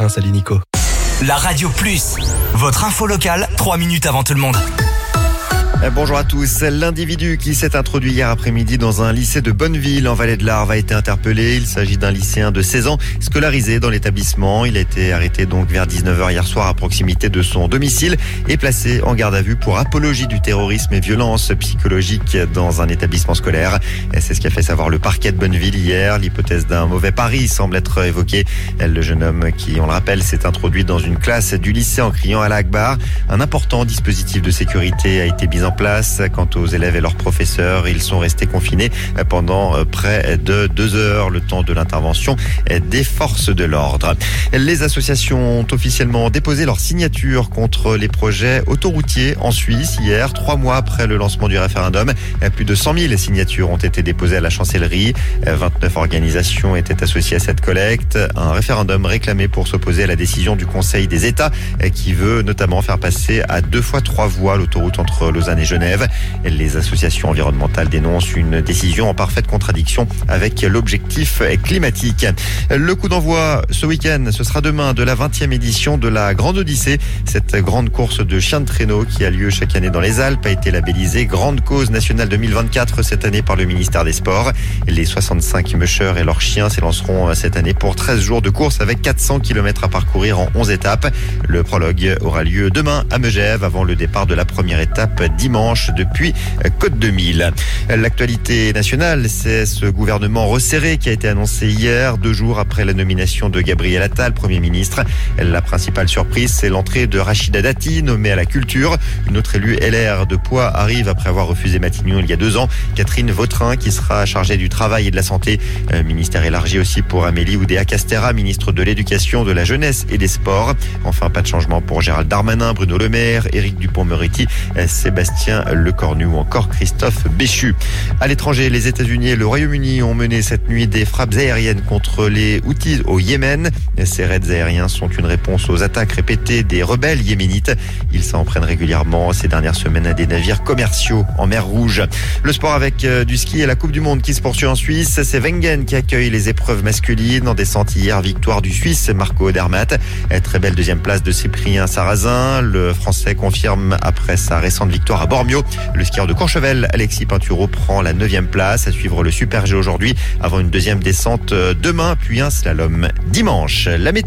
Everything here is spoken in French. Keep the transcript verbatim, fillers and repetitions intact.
Marin. Salut Nico. La Radio Plus, votre info locale, trois minutes avant tout le monde. Bonjour à tous. L'individu qui s'est introduit hier après-midi dans un lycée de Bonneville en Vallée de l'Arve a été interpellé. Il s'agit d'un lycéen de seize ans scolarisé dans l'établissement. Il a été arrêté donc vers dix-neuf heures hier soir à proximité de son domicile et placé en garde à vue pour apologie du terrorisme et violence psychologique dans un établissement scolaire. C'est ce qu'a fait savoir le parquet de Bonneville hier. L'hypothèse d'un mauvais pari semble être évoquée. Le jeune homme qui, on le rappelle, s'est introduit dans une classe du lycée en criant Allah Akbar. Un important dispositif de sécurité a été mis en place. Quant aux élèves et leurs professeurs, ils sont restés confinés pendant près de deux heures, le temps de l'intervention des forces de l'ordre. Les associations ont officiellement déposé leur signature contre les projets autoroutiers en Suisse hier, trois mois après le lancement du référendum. Plus de cent mille signatures ont été déposées à la chancellerie. vingt-neuf organisations étaient associées à cette collecte. Un référendum réclamé pour s'opposer à la décision du Conseil des États qui veut notamment faire passer à deux fois trois voies l'autoroute entre Lausanne et Genève. Les associations environnementales dénoncent une décision en parfaite contradiction avec l'objectif climatique. Le coup d'envoi ce week-end, ce sera demain de la vingtième édition de la Grande Odyssée. Cette grande course de chiens de traîneau qui a lieu chaque année dans les Alpes a été labellisée Grande Cause Nationale deux mille vingt-quatre cette année par le ministère des Sports. Les soixante-cinq mushers et leurs chiens s'élanceront cette année pour treize jours de course avec quatre cents kilomètres à parcourir en onze étapes. Le prologue aura lieu demain à Megève avant le départ de la première étape dimanche depuis Côte deux mille. L'actualité nationale, c'est ce gouvernement resserré qui a été annoncé hier, deux jours après la nomination de Gabriel Attal, Premier ministre. La principale surprise, c'est l'entrée de Rachida Dati, nommée à la culture. Une autre élue L R de Poix arrive après avoir refusé Matignon il y a deux ans. Catherine Vautrin, qui sera chargée du travail et de la santé. Un ministère élargi aussi pour Amélie Oudéa-Castéra, ministre de l'Éducation, de la Jeunesse et des Sports. Enfin, pas de changement pour Gérald Darmanin, Bruno Le Maire, Éric Dupond-Moretti, Sébastien Lecornu ou encore Christophe Béchu. À l'étranger, les États-Unis et le Royaume-Uni ont mené cette nuit des frappes aériennes contre les Houthis au Yémen. Ces raids aériens sont une réponse aux attaques répétées des rebelles yéménites. Ils s'en prennent régulièrement ces dernières semaines à des navires commerciaux en mer Rouge. Le sport avec du ski et la Coupe du Monde qui se poursuit en Suisse. C'est Wengen qui accueille les épreuves masculines. En descente hier, victoire du Suisse Marco Odermatt. Très belle deuxième place de Cyprien Sarrazin. Le Français confirme après sa récente victoire à Bormio. Le skieur de Courchevel, Alexis Pinturo, prend la neuvième place. À suivre le Super G aujourd'hui avant une deuxième descente demain, puis un slalom dimanche. La météo